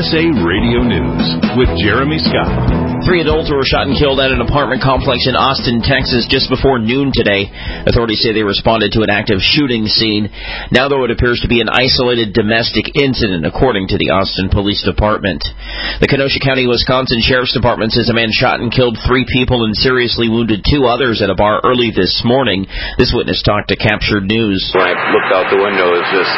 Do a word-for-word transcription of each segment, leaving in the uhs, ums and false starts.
S A Radio News with Jeremy Scott. Three adults were shot and killed at an apartment complex in Austin, Texas, just before noon today. Authorities say they responded to an active shooting scene. Now, though, it appears to be an isolated domestic incident, according to the Austin Police Department. The Kenosha County, Wisconsin Sheriff's Department says a man shot and killed three people and seriously wounded two others at a bar early this morning. This witness talked to Captured News. When I looked out the window, it was just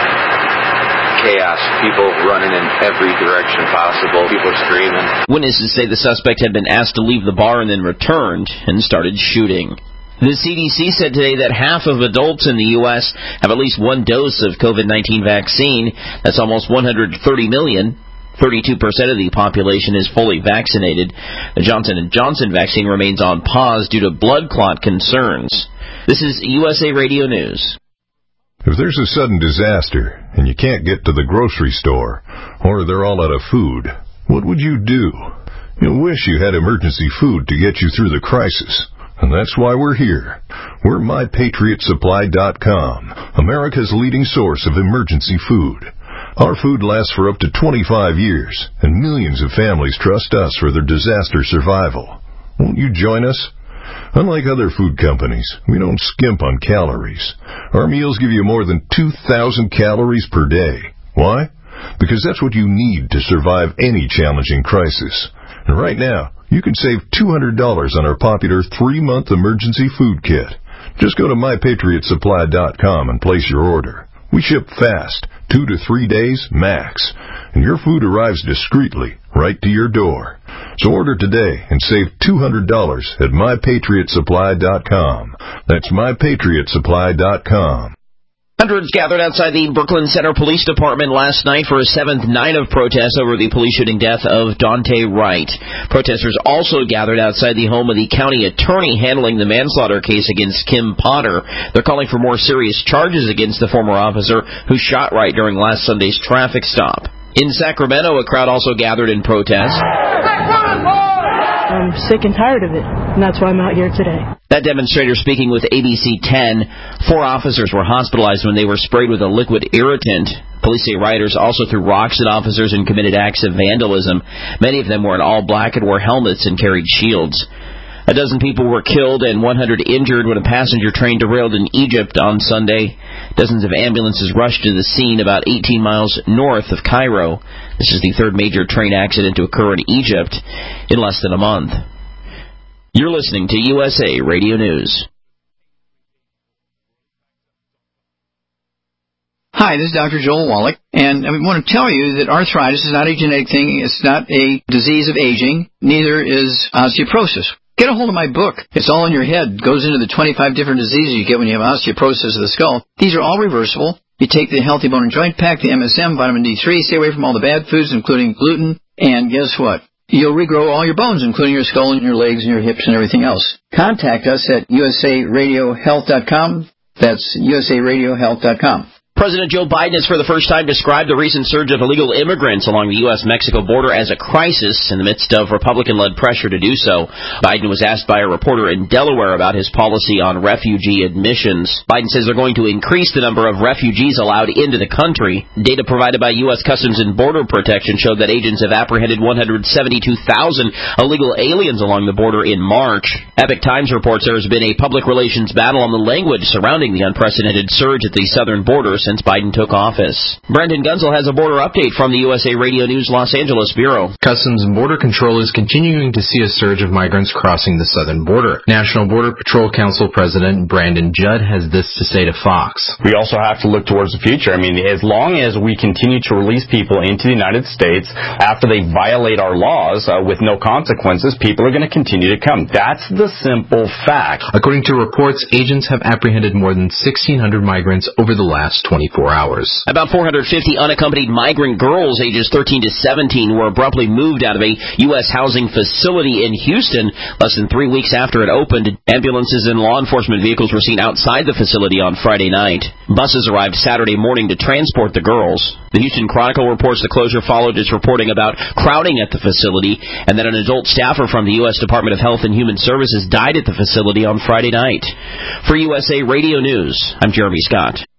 chaos. People running in every direction possible. People screaming. Witnesses say the suspect had been asked to leave the bar and then returned and started shooting. The C D C said today that half of adults in the U S have at least one dose of COVID nineteen vaccine. That's almost one hundred thirty million. thirty-two percent of the population is fully vaccinated. The Johnson and Johnson vaccine remains on pause due to blood clot concerns. This is U S A Radio News. If there's a sudden disaster and you can't get to the grocery store or they're all out of food, what would you do? You'll wish you had emergency food to get you through the crisis. And that's why we're here. We're My Patriot Supply dot com, America's leading source of emergency food. Our food lasts for up to twenty-five years, and millions of families trust us for their disaster survival. Won't you join us? Unlike other food companies, we don't skimp on calories. Our meals give you more than two thousand calories per day. Why? Because that's what you need to survive any challenging crisis. And right now, you can save two hundred dollars on our popular three-month emergency food kit. Just go to My Patriot Supply dot com and place your order. We ship fast, two to three days max, and your food arrives discreetly right to your door. So order today and save two hundred dollars at My Patriot Supply dot com. That's My Patriot Supply dot com. Hundreds gathered outside the Brooklyn Center Police Department last night for a seventh night of protests over the police shooting death of Daunte Wright. Protesters also gathered outside the home of the county attorney handling the manslaughter case against Kim Potter. They're calling for more serious charges against the former officer who shot Wright during last Sunday's traffic stop. In Sacramento, a crowd also gathered in protest. I'm sick and tired of it, and that's why I'm out here today. That demonstrator speaking with A B C ten, four officers were hospitalized when they were sprayed with a liquid irritant. Police say rioters also threw rocks at officers and committed acts of vandalism. Many of them were in all black and wore helmets and carried shields. A dozen people were killed and one hundred injured when a passenger train derailed in Egypt on Sunday. Dozens of ambulances rushed to the scene about eighteen miles north of Cairo. This is the third major train accident to occur in Egypt in less than a month. You're listening to U S A Radio News. Hi, this is Doctor Joel Wallach, and I want to tell you that arthritis is not a genetic thing. It's not a disease of aging. Neither is osteoporosis. Get a hold of my book. It's all in your head. It goes into the twenty-five different diseases you get when you have osteoporosis of the skull. These are all reversible. You take the Healthy Bone and Joint Pack, the M S M, vitamin D three, stay away from all the bad foods, including gluten, and guess what? You'll regrow all your bones, including your skull and your legs and your hips and everything else. Contact us at U S A Radio Health dot com. That's U S A Radio Health dot com. President Joe Biden has for the first time described the recent surge of illegal immigrants along the U S Mexico border as a crisis in the midst of Republican-led pressure to do so. Biden was asked by a reporter in Delaware about his policy on refugee admissions. Biden says they're going to increase the number of refugees allowed into the country. Data provided by U S Customs and Border Protection showed that agents have apprehended one hundred seventy-two thousand illegal aliens along the border in March. Epoch Times reports there has been a public relations battle on the language surrounding the unprecedented surge at the southern border since Biden took office. Brendan Gunzel has a border update from the U S A Radio News Los Angeles Bureau. Customs and Border Control is continuing to see a surge of migrants crossing the southern border. National Border Patrol Council President Brandon Judd has this to say to Fox. We also have to look towards the future. I mean, as long as we continue to release people into the United States after they violate our laws uh, with no consequences, people are going to continue to come. That's the simple fact. According to reports, agents have apprehended more than sixteen hundred migrants over the last twenty-four hours. About four hundred fifty unaccompanied migrant girls ages thirteen to seventeen were abruptly moved out of a U S housing facility in Houston less than three weeks after it opened. Ambulances and law enforcement vehicles were seen outside the facility on Friday night. Buses arrived Saturday morning to transport the girls. The Houston Chronicle reports the closure followed its reporting about crowding at the facility and that an adult staffer from the U S Department of Health and Human Services died at the facility on Friday night. For U S A Radio News, I'm Jeremy Scott.